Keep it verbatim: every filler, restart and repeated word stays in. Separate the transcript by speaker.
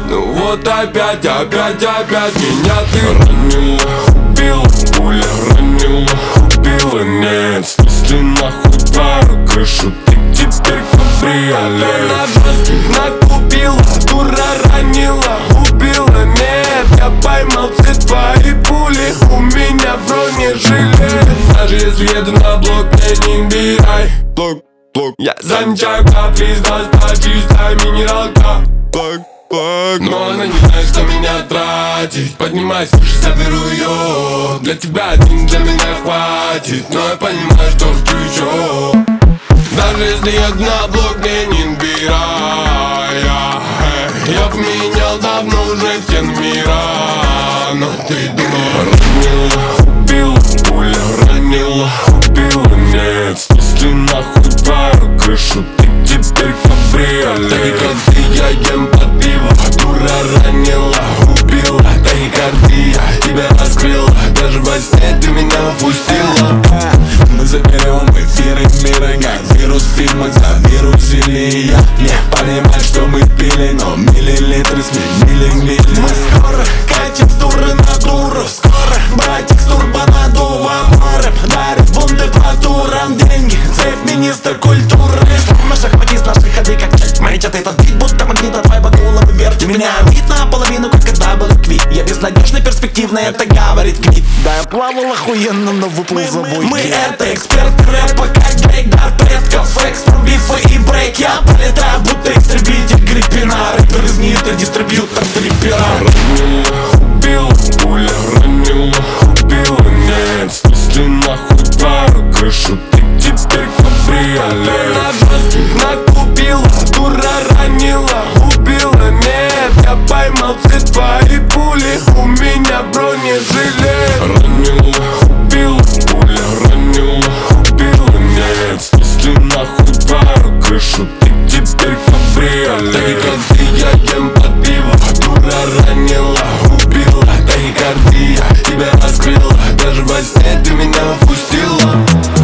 Speaker 1: Ну вот опять, опять, опять меня ты ранила, убила, пуля ранила, убила. Нет, снесли нахуй пару крышу, ты теперь кабриолет. Накупила, дура ранила, убила. Нет, я поймал все твои пули, у меня бронежилет. Даже если еду на блок, мне не бирай. Блок, блок. Я замечаю капли из глаз, та чистая минералка. Блок, блок. Но она не знает, что меня тратить. Поднимайся, слушай, заберу ее. Для тебя один, для меня хватит. Но я понимаю, что хочу еще. Даже если еду на блок, мне не бирай. Я поменял давно уже все номера. Но ты дура, ранила, убила, пуля ранила, убила. Нет, снесли нахуй пару крышу, ты теперь кабриолет. Тахикардия, ем под пиво, дура ранила, убила. Тахикардия, тебя раскрыла, даже во сне ты меня упустила.
Speaker 2: Мы заберем эфиры мира, как вирус в фильмах завирусили. Я не понимаю, что мы пили, но миллилитры сменили мили. Мы скоро катим с туры на туру, скоро братик с турбонадувом морем дарит бунты по турам деньги, цепь министр культуры. На шахмате с нашей ходы, как часть мэча. Ты этот бит, будто магнит от вайба головы вертит. Меня видно наполовину, как когда был квит. Я безнадежно перспективно, это говорит Квит. Да, я плавал охуенно, но выплыл за бой. Мы это эксперты рэпа, как Дрейк, дар предков, экспорт, бифы и брейк. Я полетаю, будто истребитель Гриппина. Рэпер из Нитро, дистрибьютор трипера.
Speaker 1: Ранила, убила, пуля ранила, убила. Нет, снесли нахуй пару крышу, ты теперь кабриолет. Накупила, дура ранила, убила. Нет, я поймал все твои пули, у меня бронежилет. Ранила, убила, пуля ранила, убила. Нет, снесли нахуй пару крышу, ты теперь кабриолет. Тахикардия, ем под пиво, дура ранила, убила. Тахикардия, тебя раскрыла, даже во сне ты меня упустила.